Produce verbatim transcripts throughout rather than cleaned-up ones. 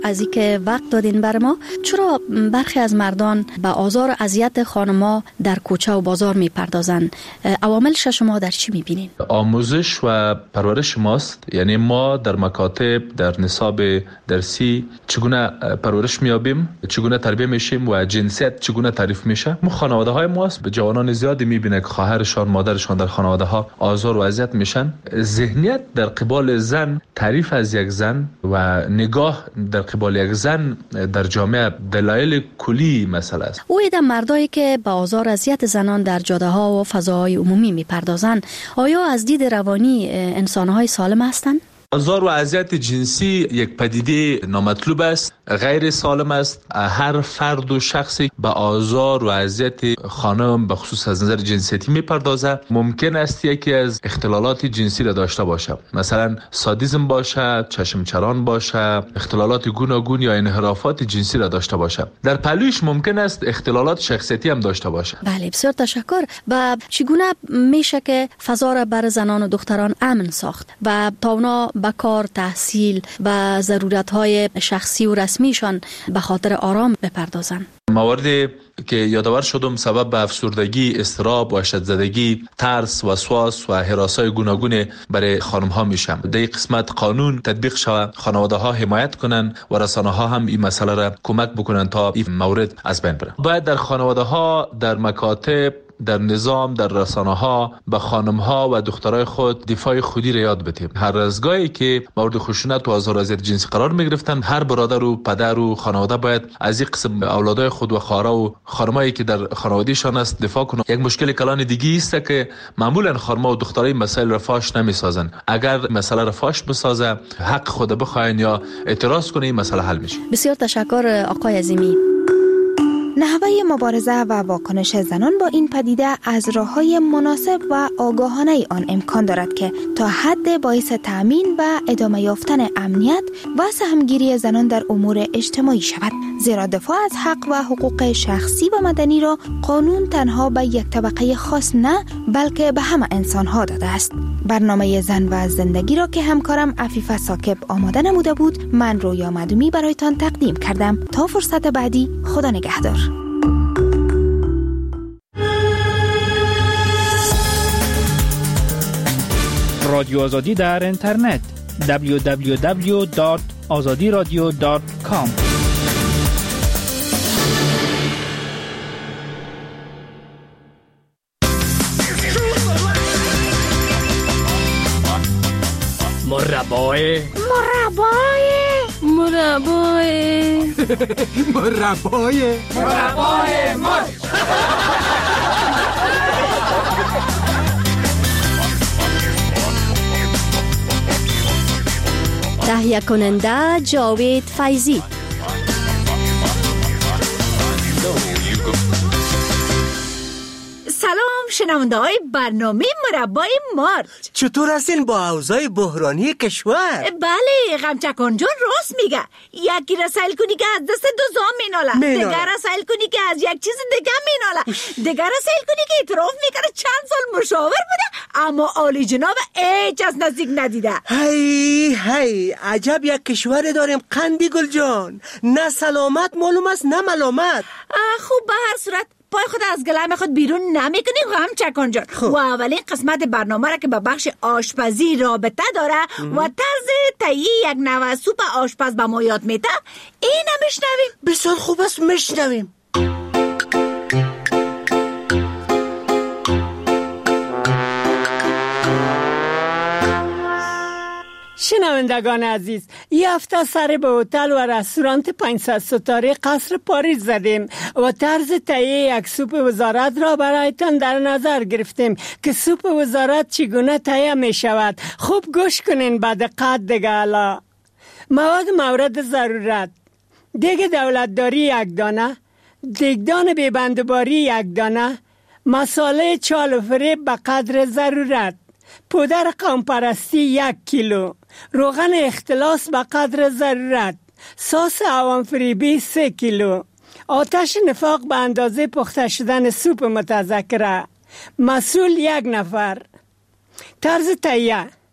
از اینکه وقت دادین بر ما. چرا برخی از مردان به آزار و اذیت خانم‌ها در کوچه و بازار میپردازند؟ عواملش شما در چی میبینین؟ آموزش و پرورش ماست. یعنی ما در مکاتب، در نصاب درسی چگونه پرورش میابیم، چگونه تربیه میشیم و جنسیت چگونه تعریف میشه. مو خانواده های ماست به جوانان زیادی میبینه که خواهرشان، مادرشان در خانواده ها آزار و اذیت میشن. ذهنیت در قبال زن، تعریف از یک زن و نگاه در قبال یک زن در جامعه دلایل کلی مسئله است. او ایده مردایی که به آزار و اذیت زنان در جاده ها و فضاهای عمومی میپردازند، آیا از دید روانی انسان‌های سالم هستند؟ آزار و اذیت جنسی یک پدیده نامطلوب است، غیر سالم است. هر فرد و شخصی به آزار و اذیت خانم به خصوص از نظر جنسیتی میپردازه. ممکن است یکی از اختلالات جنسی را داشته باشه، مثلا سادیسم باشه، چشم چران باشه، اختلالات گوناگون یا انحرافات جنسی را داشته باشه. در پهلوش ممکن است اختلالات شخصیتی هم داشته باشه. بله، بسیار تشکر. و چگونه میشه که فضا را بر زنان و دختران امن ساخت و تا اونا به کار، تحصیل و ضرورت‌های شخصی و رسمیشان به خاطر آرام بپردازند؟ مواردی که یادآور شدم سبب به افسردگی، اضطراب، وحشت‌زدگی، ترس، وسواس و هراس‌های گوناگون برای خانم‌ها میشن. در این قسمت قانون تطبیق شود، خانواده‌ها حمایت کنن و رسانه‌ها هم این مسئله را کمک بکنن تا این مورد از بین بره. باید در خانواده‌ها، در مکاتب، در نظام، در رسانه‌ها به خانم‌ها و دخترای خود دفاع خودی را یاد بدیم. هر روزگاهی که مورد خشونت و آزار و اذیت جنسی قرار می‌گرفتن، هر برادر و پدر و خانواده باید از این قسم اولادای خود و خواهرها و خانمایی که در خانواده‌شان است دفاع کنند. یک مشکل کلان دیگه است که معمولا خانم‌ها و دخترای مسائل را فاش نمی‌سازن. اگر مسئله را فاش بسازه، حق خود بخواین یا اعتراض کنه، این مسئله حل میشه. بسیار تشکر آقای عظیمی. نحوه مبارزه و واکنش زنان با این پدیده از راه‌های مناسب و آگاهانه آن امکان دارد که تا حد باعث تأمین و ادامه یافتن امنیت و سهمگیری زنان در امور اجتماعی شود. زیرا دفاع از حق و حقوق شخصی و مدنی را قانون تنها به یک طبقه خاص نه، بلکه به همه انسان‌ها داده است. برنامه زن و زندگی را که همکارم عفیفه ساکب آماده نموده بود، من رویا مدومی برایتان تقدیم کردم. تا فرصت بعدی، خدا نگهدار. رادیو آزادی در اینترنت دبلیو دبلیو دبلیو دات آزادی رادیو دات کام. مربای مربای مربای مربای مربای مار. تهیه کننده جاوید فیضی. سلام شنونده های برنامه مربای مارچ. چطور هستین با اوضاع بحرانی کشور؟ بله، غمچکان جان راست میگه. یکی را سیل کنی که از دست دو زام میناله، دیگر را سیل کنی که از یک چیز دیگه میناله، دیگر را سیل کنی که اعتراف میکنه چند سال مشاور بوده اما عالی جناب هیچ از نزدیک ندیده. هی هی عجب یک کشور داریم قندی گل جان. نه سلامت معلوم است نه ملامت. خوب به هر صورت پای خود از گلم خود بیرون نمیکنی غمچکان جان. و اولین قسمت برنامه را که به بخش آشپزی رابطه داره ام. و طرز تهیه یک نوع سوپ آشپز به ما یاد میده، این هم میشنویم. بسیار خوب است، میشنویم. شنوندگان عزیز، یه هفته سر به هتل و رستوران پانصد ستاره قصر پاریس زدیم و طرز تهیه یک سوپ وزارت را برایتان در نظر گرفتیم که سوپ وزارت چگونه تهیه می شود. خوب گوش کنین با دقت دیگه. الا مواد مورد ضرورت: دیگ دولتداری یک دانه، دیگدان بیبندباری یک دانه، مساله چال و فریب به قدر ضرورت، پودر قومپرستی یک کیلو، روغن اختلاس به قدر ضرورت، سس عوام فریبی سه کیلو، آتش نفاق به اندازه پخته شدن سوپ متذکره، مسئول یک نفر. طرز تهیه: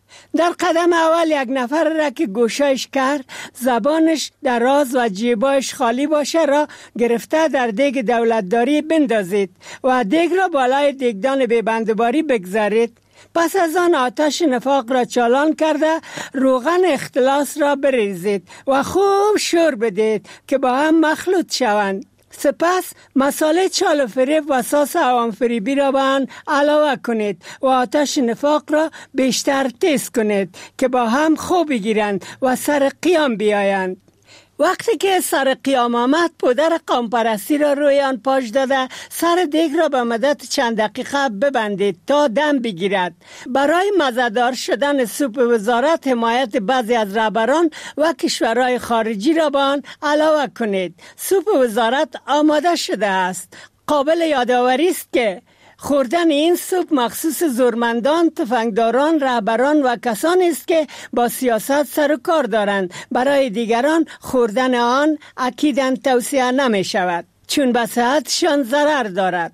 در قدم اول یک نفر را که گوشش کرد، زبانش دراز و جیبایش خالی باشه را گرفته در دیگ دولتداری بندازید و دیگ را بالای دیگدان ببندباری بگذارید. پس از آن آتش نفاق را چالان کرده روغن اختلاس را بریزید و خوب شور بدید که با هم مخلوط شوند. سپس مساله چال و فریب و ساس عوام فریبی را به آن علاوه کنید و آتش نفاق را بیشتر تیز کنید که با هم خوب بگیرند و سر قیام بیایند. وقتی که سر قیام آمد، پودر قومپرستی را روی آن پاش داده سر دیگ را به مدت چند دقیقه ببندید تا دم بگیرد. برای مزه‌دار شدن سوپ وزارت حمایت بعضی از رهبران و کشورهای خارجی را به آن علاوه کنید. سوپ وزارت آماده شده است. قابل یادآوری است که خوردن این سوپ مخصوص زورمندان، تفنگداران، رهبران و کسانی است که با سیاست سر و کار دارند. برای دیگران خوردن آن اکیداً توصیه نمی شود، چون به صحتشان ضرر دارد.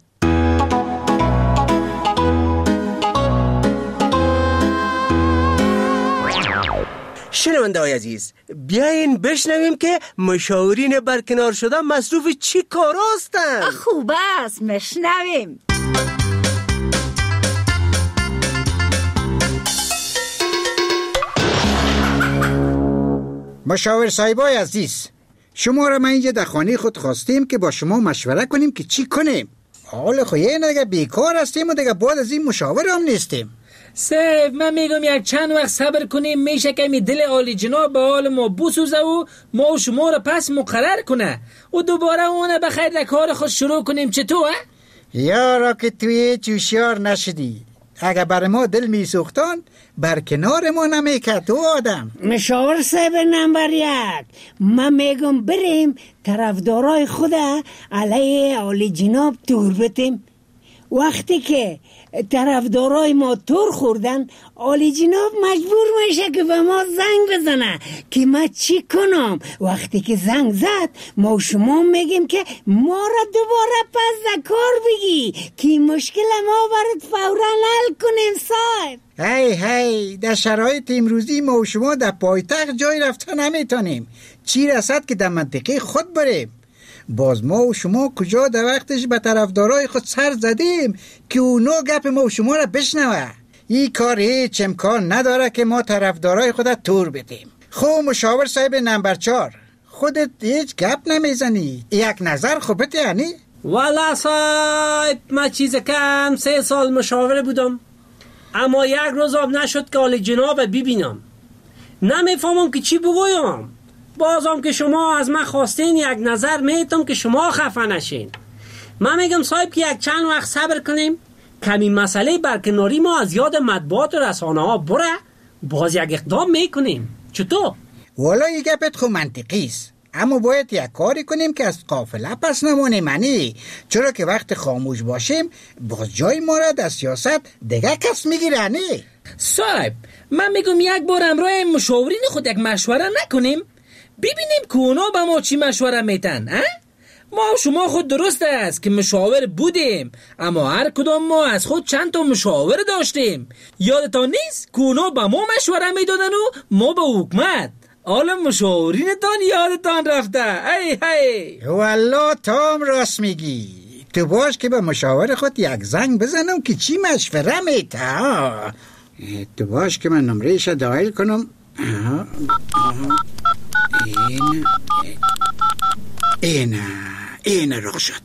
شنونده های عزیز، بیاین بشنویم که مشاورین برکنار شده مصروف چی کار هستند. خوب است، مشنویم. مشاور صاحبای عزیز، شما را من اینجا در خانه خود خواستیم که با شما مشوره کنیم که چی کنیم. حال خو یه دیگه بیکار هستیم و دیگه بعد از این مشاور هم نیستیم. سیف، من میگم یک چند وقت صبر کنیم، میشه کمی دل عالی جناب به حال ما بسوزه و ما و شما را پس مقرر کنه و دوباره اونه بخیر در کار خود شروع کنیم. چطور؟ یارا که توی چوشیار نشدی، اگه بر ما دل می سوختان بر کنار ما نمیکرد تو آدم. مشاور صاحب نمبر یک، من میگم بریم طرفدارای خود علیه عالی جناب تور بتیم. وقتی که طرفدارای ما تور خوردن، عالی جناب مجبور میشه که به ما زنگ بزنه که ما چی کنم. وقتی که زنگ زد، ما شما میگیم که ما را دوباره پس کار بگی که مشکل ما برات فورا حل کنیم صاحب. هی هی در شرایط امروزی ما و شما در پایتخت جای رفته نمیتونیم. چی رسد که در منطقه خود بریم. باز ما و شما کجا در وقتش به طرفدارای خود سر زدیم که اونا گپ ما و شما را بشنوه. این کار هیچ امکان نداره که ما طرفدارای خود تور بدیم. خب مشاور صاحب نمبر چار، خودت هیچ گپ نمیزنی؟ یک نظر خوبت یعنی؟ والا صاحب، من چیز کم سه سال مشاور بودم، اما یک روز آب نشد که عالی جناب ببینم. نمیفهمم که چی بگویم. بازم که شما از من خواستین یک نظر میتم که شما خفه نشین. من میگم صاحب که یک چند وقت صبر کنیم، کمی مسئله برکناری ما از یاد مطبوعات و رسانه ها بره، باز یک اقدام میکنیم. چطور؟ والا یک گپت خو منطقی است، اما باید یک کاری کنیم که از قافله پس نمونیم منی، چرا که وقت خاموش باشیم باز جای ما را در سیاست دیگه کس میگیره نی. صاحب، من میگم یک بار همراه مشاورین خود یک مشوره نکنیم، ببینیم که اونا به ما چی مشوره میتن. اه؟ ما شما خود درست است که مشاور بودیم، اما هر کدام ما از خود چند تا مشاور داشتیم. یادتان نیست که اونا به ما مشوره میدادن و ما به حکومت. حالا مشاورینتان یادتان رفته. ای ای والله تام راست میگی. تو باش که به مشاور خود یک زنگ بزنم که چی مشوره میته. تو باش که من نمرهش دایل کنم. آها. آها. این این این رخ شد.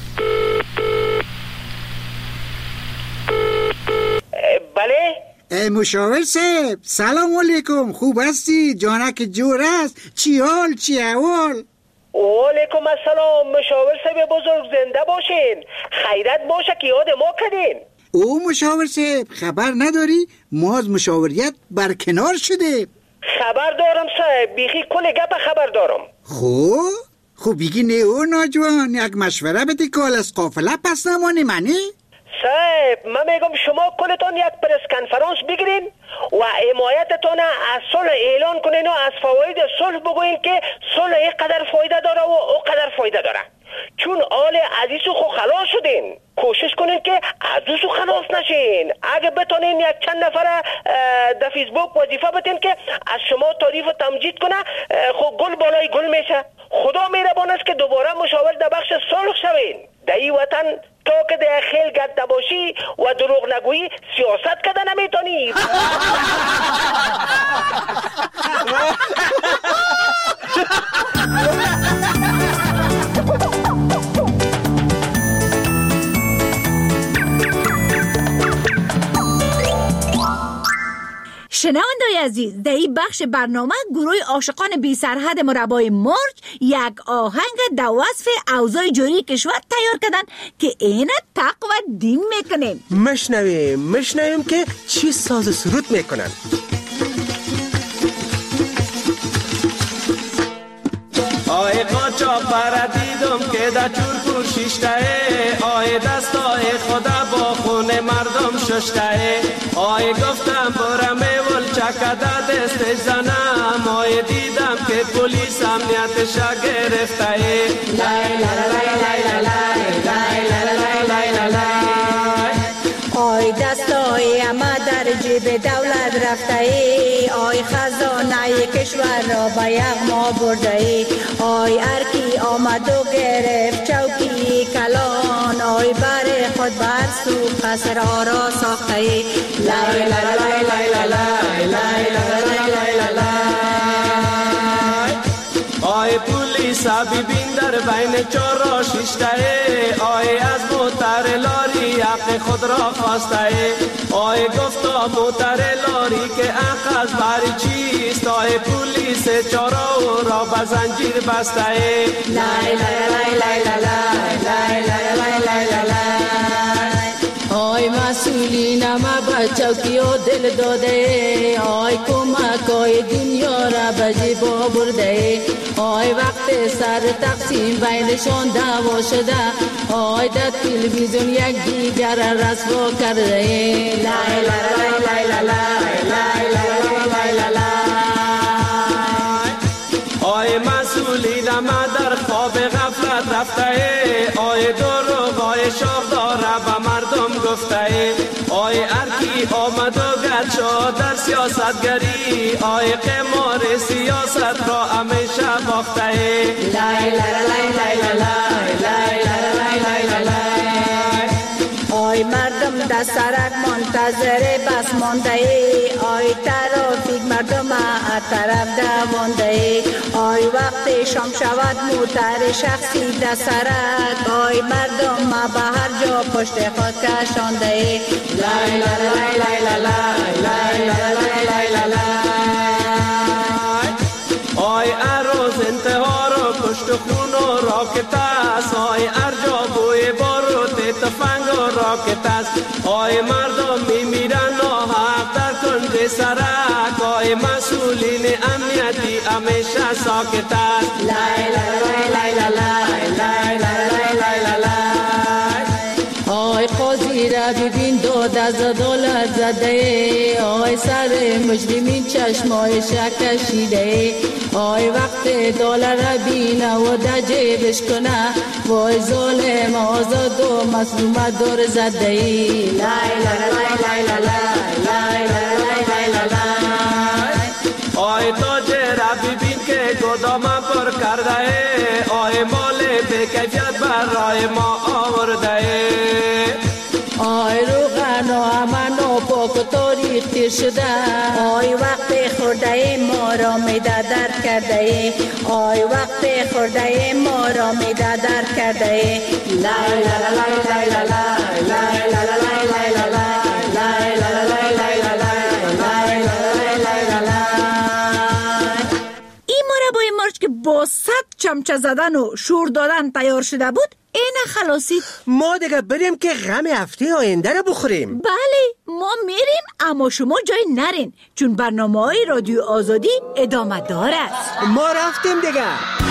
بله مشاور صاحب، سلام علیکم. خوب هستی؟ جانک جور است؟ چی حال چی احوال؟ وعلیکم السلام مشاور صاحب بزرگ، زنده باشین، خیرت باشه که یاد ما کردین. او مشاور صاحب خبر نداری؟ ما از مشاوریت برکنار شده. خبر دارم صاحب، بیخی کل گپ خبر دارم. خب خب بگی نه او ناجوان، یک مشوره بده که از قافله پس نمانی منی؟ صاحب من میگم شما کلتون یک پرس کنفرانس بگیرین و حمایتتون از صلح اعلان کنین و از فواید صلح بگوین که صلح این قدر فایده داره و او قدر فایده داره. چون آل عزیزو خو خلاص شدین. کوشش کنین که عزیزو خلاص نشین. اگه بتونین یک چند نفر در فیسبوک وظیفه بتین که از شما تعریف و تمجید کنه، خو گل بالای گل میشه. خدا مهربان است که دوباره مشاور در بخش صلح شوین. در این وطن تا که در خیل گرد نباشی و دروغ نگویی سیاست کده نمیتونی. شنونده‌های عزیز، در این بخش برنامه گروه عاشقان بی سرحد مربای مرج یک آهنگ در وصف اوضاع جاری کشور تیار کردن که اینه تق و دیم میکنیم. مشنویم مشنویم که چی ساز سرود میکنن. آی قاچا پر دیدم که در چور پور شیشته، آی دستای خدا با خون مردم ششته. آی گفتم برم ول چکده دستش زنم، آی دیدم که پلیس امنیتشا گرفته. لای لای لای لای لای لای لای لای. آی دستای اما در جیب دولت رفته ای، آی خزانه کشور را به یغما برده ای. آی ارکی آمد و گرفت چوکی کلان، آی بر خود بر سو قصر آرا ساخته ای. لای لای لای لای لای لای لای لای لای. آی پولیس ببین در بین چار را شیشته، آی از موتر لاری حق خود را خواسته. آی گفتا موتر لاری که حق از بری چیست، آی پولیس چارا را به زنجیر بسته. لای لای لای لای لای لای لای لای. آی مسئولین ما با چوکی و دل داده، آی کمک آی دنیا را به جیبا برده. آی وقت سر تقسیم بینشان دعوا شده، آی در تلویزیون یک دیگر رسوا کرده. لای لای لای لای لای لای لای لای. آی مسئولین ما در خواب غفلت رفته، آی دروغ آی شاخدار به مردم گفته. آی ارکی آمد و گرد شد در سیاستگری، آی قمار سیاست را همیشه باخته. لای لای لای لای لای لای لای لای. آی مردم در سرک منتظر بس مانده ای، آی ترافیک مردم از طرف دوانده ای. آی وقت شام شود موتر شخصی در سرک، آی مردم به هر جا پشت خود کشانده ای. لای لای لای لای لای لای لای لای. آی عروض انتها رو کشت و خون و راکت است، آی ارجا بوی باروت تفنگ و راکت است. آی مردم میمیرن ناحق در کنج سرک، آی مسئولین امنیتی همیشه ساکت است. لای لای لای لای لای لای لای لای. آی قاضی را ببین داد از دولت زده، آی سر مجرمین چشمای شکشیده. آی وقت دلار را بینه و در جیبش کنه، وای ظالم آزاد و مظلوم دور زده. لای لای لای لای لای لای لای. آی تاجر را ببین که گدام پر کرده، آی مال به کیفیت برای ما آورده. آی روغن و امن و پاک و تاریخ تیر شده، آی وقت خورده ما را میده درد کرده. آی وقت خورده ما را میده درد کرده. لای لای لای لای لای لای لای لای لای. این مربای مرج که با صد چمچه زدن و شور دادن تیار شده بود، این خلاصی. ما دیگه بریم که غم هفته آینده رو بخوریم. بله ما میریم، اما شما جای نرین، چون برنامه های رادیو آزادی ادامه دار است. ما رفتیم دیگه.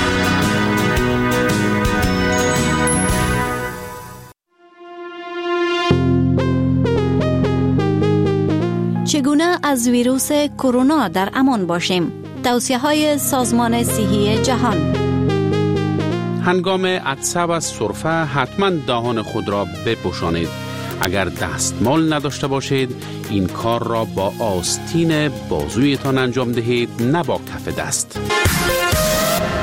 چگونه از ویروس کرونا در امان باشیم؟ توصیه های سازمان صحی جهان. هنگام عطسه و سرفه حتما دهان خود را بپوشانید. اگر دستمال نداشته باشید این کار را با آستین بازویتان انجام دهید، نه با کف دست.